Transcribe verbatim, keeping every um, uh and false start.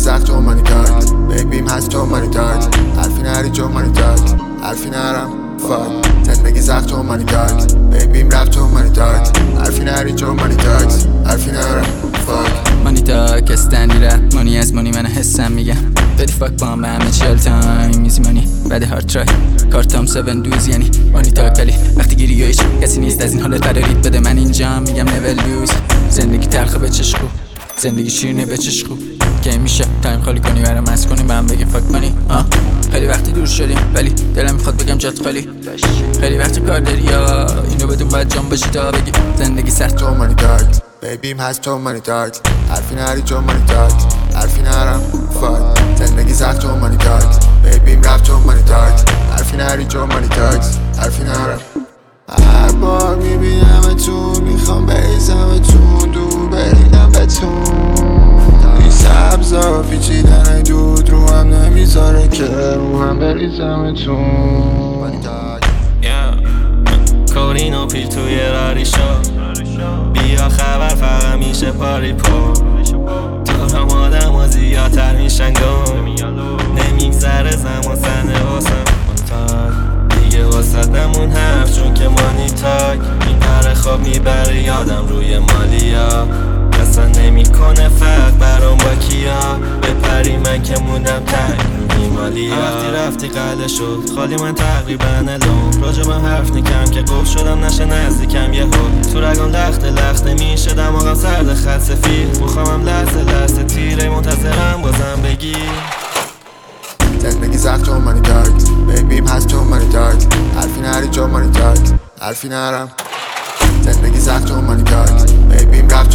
زخم تو مانی تاک بیبیم هست تو مانی تاک حرفی نری جو مانی تاک حرفی نرم فاک زندگی زخم تو مانی تاک بیبیم رفت تو مانی تاک حرفی نری جو مانی تاک حرفی نرم فاک مانی تاک استندی رپ مانی از مانی من حسم میگم بدی فاک با هم به همه چی all time میزی مانی بعد هارد ترای کارتام سون دوز یعنی مانی تاک ولی وقتی گیری هیچ کسی نیست از این حالت قرارید بده من اینجا میگم نول دوز زندگی تلخه به چشم خوب زندگی شیرینه به چشم خوب که میشه تایم خالی کنی برام مس کنی من بگم فاک مانی آه خیلی وقتی دور شدیم ولی دلم میخواد بگم جات خالی خیلی وقتی کار داری یا اینو بدون باید جان باشی تا بگی زندگی سخت تو مانی تاک بیبیم هست تو مانی تاک حرفی نری جو مانی تاک حرفی نرم فاک زندگی زخم تو مانی تاک بیبیم رفت تو مانی تاک حرفی نری جو مانی تاک حرفی نرم هر بار میبینمتون میخوام بریزمتون دور بریدم بهتون این سبزا پیچیدن دود رو هم نمیذاره که رو هم بریزمتون مانی تاک کورین و پیل توی راری شو بیا خبر فقط میشه پاری پا تو هم آدم ها زیادتر میشن گم نمیگذره زمان سنه واسم دیگه واسد نمون حرف چون که مانی تاک میپره خواب میبره یادم روی مالیا اصلا نمیکنه فرق برام با کیا بپری من که موندم تک روی مالیا وقتی رفتی قلعه شد خالی من تقریبا الان راجبم حرف نکم که قفل شدم نشه نزدیکم یه هول تو رگان لخته لخته میشه دماغم سرد خط سفید میخوامم لحظه لحظه تیره منتظرم بازم بگی زندگی زخم تو مانی تاک بیبیم هست تو مانی تاک حرفی نری جو مانی تاک حرفی نرم زندگی زخم تو مانی تاک بیبیم رفت